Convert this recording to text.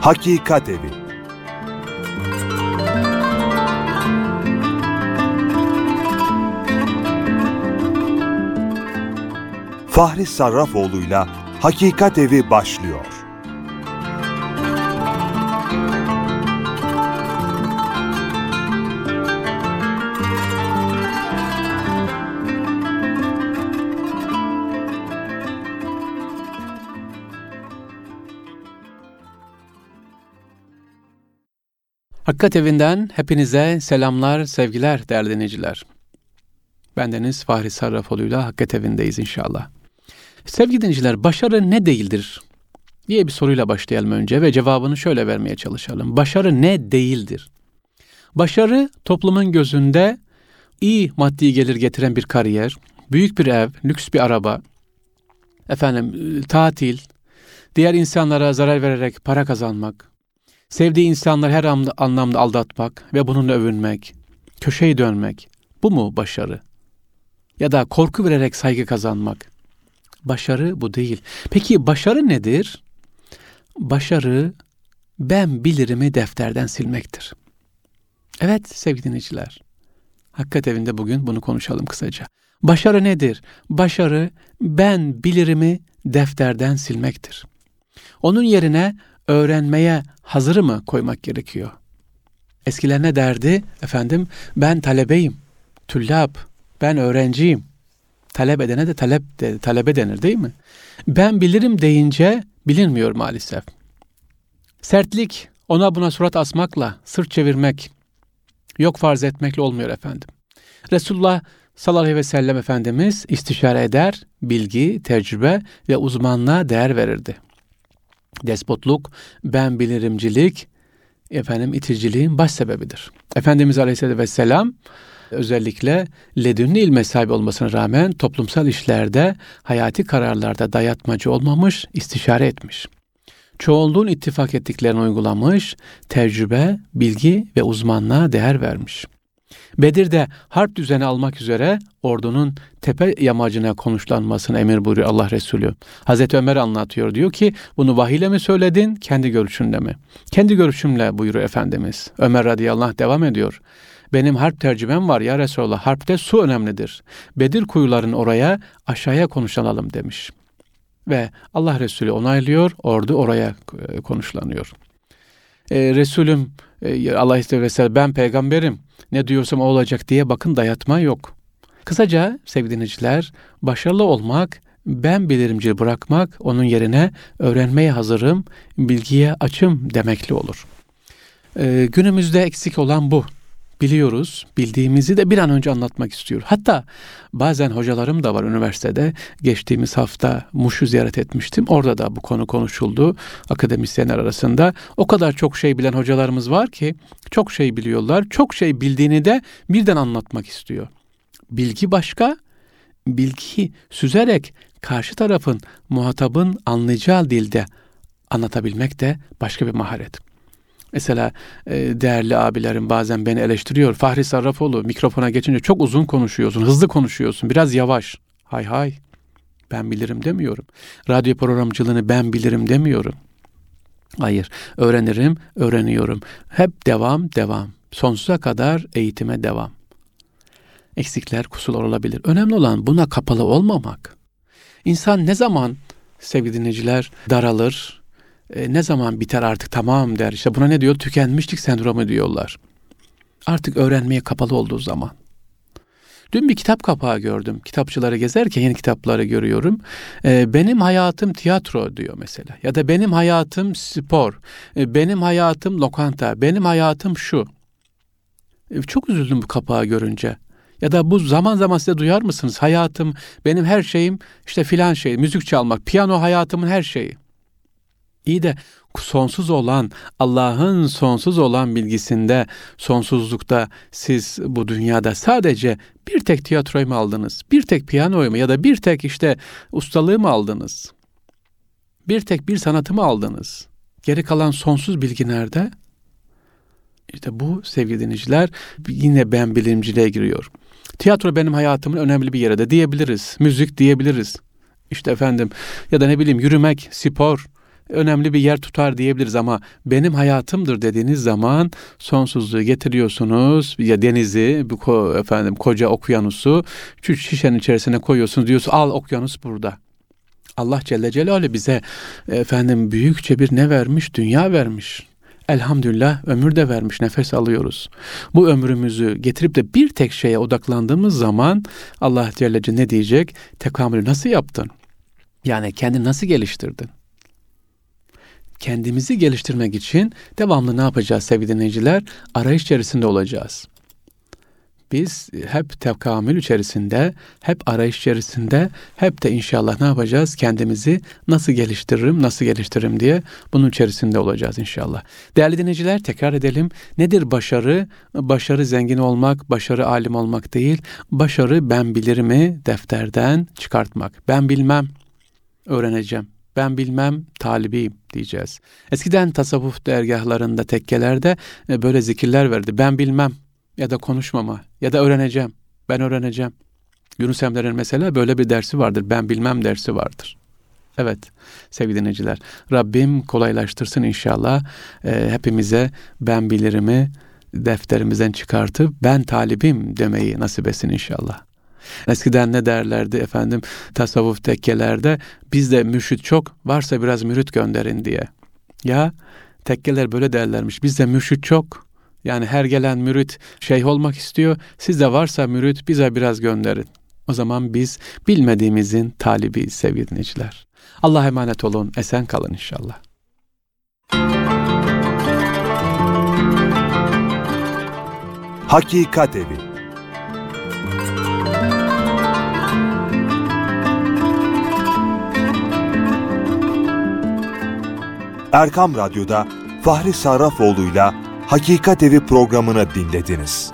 Hakikat Evi. Fahri Sarrafoğlu'yla Hakikat Evi başlıyor. Hakikat Evi'nden hepinize selamlar, sevgiler değerli dinleyiciler. Bendeniz Fahri Sarrafoğlu'yla Hakikat Evi'ndeyiz inşallah. Sevgili dinleyiciler, başarı ne değildir diye bir soruyla başlayalım önce ve cevabını şöyle vermeye çalışalım. Başarı ne değildir? Başarı toplumun gözünde iyi maddi gelir getiren bir kariyer, büyük bir ev, lüks bir araba, tatil, diğer insanlara zarar vererek para kazanmak, sevdiği insanları her anlamda aldatmak ve bununla övünmek, köşeyi dönmek. Bu mu başarı? Ya da korku vererek saygı kazanmak. Başarı bu değil. Peki başarı nedir? Başarı ben bilirimi defterden silmektir. Evet sevgili dinleyiciler. Hakikat Evi'nde bugün bunu konuşalım kısaca. Başarı nedir? Başarı ben bilirimi defterden silmektir. Onun yerine öğrenmeye hazır mı koymak gerekiyor? Eskiler ne derdi? Ben talebeyim, tüllab, ben öğrenciyim. Talep edene de talebe denir değil mi? Ben bilirim deyince bilinmiyor maalesef. Sertlik, ona buna surat asmakla, sırt çevirmek, yok farz etmekle olmuyor efendim. Resulullah sallallahu aleyhi ve sellem Efendimiz istişare eder, bilgi, tecrübe ve uzmanlığa değer verirdi. Despotluk, ben bilirimcilik, iticiliğin baş sebebidir. Efendimiz Aleyhisselatü Vesselam özellikle ledünni ilme sahibi olmasına rağmen toplumsal işlerde, hayati kararlarda dayatmacı olmamış, istişare etmiş. Çoğunluğun ittifak ettiklerini uygulamış, tecrübe, bilgi ve uzmanlığa değer vermiş. Bedir'de harp düzeni almak üzere ordunun tepe yamacına konuşlanmasını emir buyuruyor Allah Resulü. Hazreti Ömer anlatıyor, diyor ki bunu vahiyle mi söyledin, kendi görüşünle mi? Kendi görüşümle buyuruyor Efendimiz. Ömer radıyallahu anh devam ediyor. Benim harp tercümem var ya Resulallah, harpte su önemlidir. Bedir kuyuların oraya, aşağıya konuşlanalım demiş. Ve Allah Resulü onaylıyor, ordu oraya konuşlanıyor. Resulüm Aleyhisselam ben peygamberim, ne diyorsam o olacak diye bakın dayatma yok. Kısaca sevgili dinleyiciler, başarılı olmak, ben bilirimci bırakmak, onun yerine öğrenmeye hazırım, bilgiye açım demekli olur. Günümüzde eksik olan bu. Biliyoruz, bildiğimizi de bir an önce anlatmak istiyor. Hatta bazen hocalarım da var üniversitede. Geçtiğimiz hafta Muş'u ziyaret etmiştim. Orada da bu konu konuşuldu akademisyenler arasında. O kadar çok şey bilen hocalarımız var ki çok şey biliyorlar. Çok şey bildiğini de birden anlatmak istiyor. Bilgi başka, bilgiyi süzerek karşı tarafın, muhatabın anlayacağı dilde anlatabilmek de başka bir maharet. Mesela değerli abilerim bazen beni eleştiriyor. Fahri Sarrafoğlu, mikrofona geçince çok uzun konuşuyorsun, hızlı konuşuyorsun, biraz yavaş. Hay, ben bilirim demiyorum. Radyo programcılığını ben bilirim demiyorum. Hayır, öğrenirim, öğreniyorum. Hep devam. Sonsuza kadar eğitime devam. Eksikler, kusurlar olabilir. Önemli olan buna kapalı olmamak. İnsan ne zaman sevgili dinleyiciler daralır, ne zaman biter artık tamam der. İşte buna ne diyor? Tükenmişlik sendromu diyorlar. Artık öğrenmeye kapalı olduğu zaman. Dün bir kitap kapağı gördüm. Kitapçıları gezerken yeni kitapları görüyorum. Benim hayatım tiyatro diyor mesela. Ya da benim hayatım spor. Benim hayatım lokanta. Benim hayatım şu. Çok üzüldüm bu kapağı görünce. Ya da bu zaman zaman size duyar mısınız? Hayatım, benim her şeyim işte filan şey. Müzik çalmak, piyano hayatımın her şeyi. İyi de sonsuz olan, Allah'ın sonsuz olan bilgisinde, sonsuzlukta siz bu dünyada sadece bir tek tiyatroyu mu aldınız? Bir tek piyanoyu mu ya da bir tek ustalığı mı aldınız? Bir tek bir sanatı mı aldınız? Geri kalan sonsuz bilgi nerede? İşte bu sevgili dinleyiciler yine ben bilimciliğe giriyor. Tiyatro benim hayatımın önemli bir yeri de diyebiliriz. Müzik diyebiliriz. İşte efendim ya da ne bileyim yürümek, spor, önemli bir yer tutar diyebiliriz ama benim hayatımdır dediğiniz zaman sonsuzluğu getiriyorsunuz. Ya denizi, koca okyanusu şu şişenin içerisine koyuyorsunuz, diyorsunuz al okyanus burada. Allah Celle Celaluhu bize büyükçe bir ne vermiş? Dünya vermiş. Elhamdülillah ömür de vermiş, nefes alıyoruz. Bu ömrümüzü getirip de bir tek şeye odaklandığımız zaman Allah Celle Celaluhu ne diyecek? Tekamülü nasıl yaptın? Yani kendini nasıl geliştirdin? Kendimizi geliştirmek için devamlı ne yapacağız sevgili dinleyiciler? Arayış içerisinde olacağız. Biz hep tekamül içerisinde, hep arayış içerisinde, hep de inşallah ne yapacağız? Kendimizi nasıl geliştiririm diye bunun içerisinde olacağız inşallah. Değerli dinleyiciler, tekrar edelim. Nedir başarı? Başarı zengin olmak, başarı alim olmak değil. Başarı ben bilirimi defterden çıkartmak. Ben bilmem, öğreneceğim. Ben bilmem, talibiyim diyeceğiz. Eskiden tasavvuf dergahlarında, tekkelerde böyle zikirler verdi. Ben bilmem ya da konuşmama ya da öğreneceğim. Ben öğreneceğim. Yunus Emre'nin mesela böyle bir dersi vardır. Ben bilmem dersi vardır. Evet sevgili dinleyiciler. Rabbim kolaylaştırsın inşallah. Hepimize ben bilirimi defterimizden çıkartıp ben talibim demeyi nasip etsin inşallah. Eskiden ne derlerdi tasavvuf tekkelerde, bizde mürşit çok, varsa biraz mürit gönderin diye. Ya tekkeler böyle derlermiş, bizde mürşit çok, yani her gelen mürit şeyh olmak istiyor, sizde varsa mürit bize biraz gönderin. O zaman biz bilmediğimizin talibiyiz sevgili dinleyiciler. Allah'a emanet olun, esen kalın inşallah. Hakikat Evi. Erkam Radyo'da Fahri Sarrafoğlu'yla Hakikat Evi programını dinlediniz.